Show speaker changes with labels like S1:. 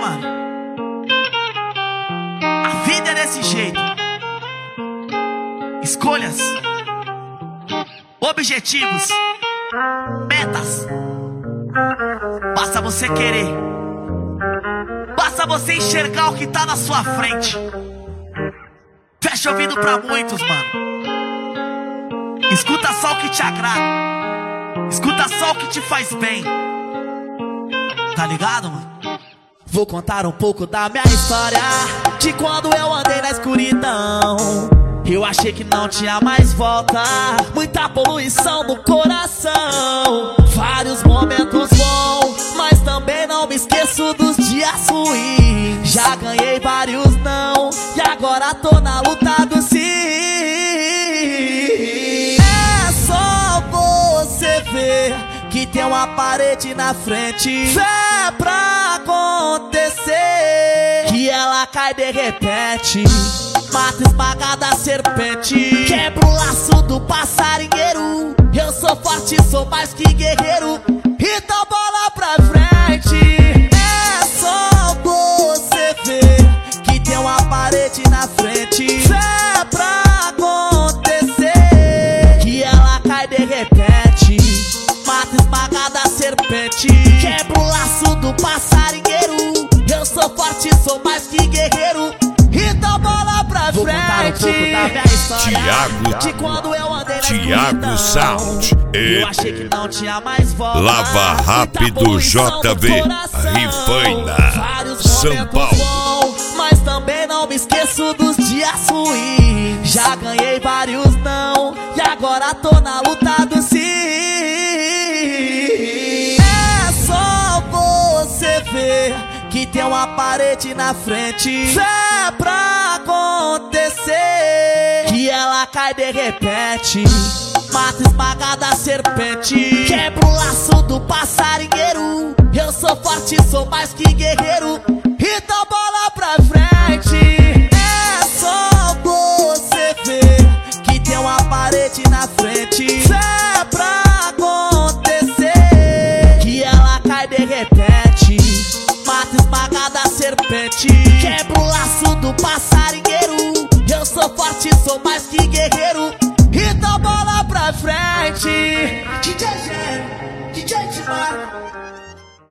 S1: mano? A vida é desse jeito. Escolhas, objetivos, metas. Basta você querer. Basta você enxergar o que tá na sua frente. Fecha o ouvido pra muitos, mano. Escuta só o que te agrada. Escuta só o que te faz bem. Tá ligado, mano? Vou contar um pouco da minha história, de quando eu andei na escuridão. Eu achei que não tinha mais volta, muita poluição no coração. Vários momentos bons, mas também não me esqueço dos dias ruins. Já ganhei vários não, e agora tô na luta do sim. É só você ver que tem uma parede na frente. Fé pra acontecer, que ela cai de repente. Mata esmagada a serpente, quebra o laço do passarinheiro. Eu sou forte, sou mais que guerreiro, então bola pra frente. É só você ver que tem uma parede na frente. Fé pra acontecer, que ela cai de repente. Mata esmagada a serpente, quebra o laço do passarinheiro. Eu sou forte, sou mais que guerreiro, então bola pra frente. Da minha história, de quando eu andei na
S2: Thiago Sound,
S1: eu achei que não tinha mais volta.
S2: Lava Rápido JV, Rifaina, São Paulo.
S1: Bons, mas também não me esqueço dos dias ruins. Já ganhei vários não, e agora tô na luta do sim. É só você ver que tem uma parede na frente. Fé pra acontecer, que ela cai de repente. Mata esmagada a serpente, quebra o laço do passarinheiro. Eu sou forte, sou mais que guerreiro, então bola pra frente. É só você ver que tem uma parede na frente. Fé pra acontecer, que ela cai de repente. Mata esmagada a serpente, quebra o laço do passarinheiro. Eu sou forte, sou mais que guerreiro, então bola pra frente. DJ Timar.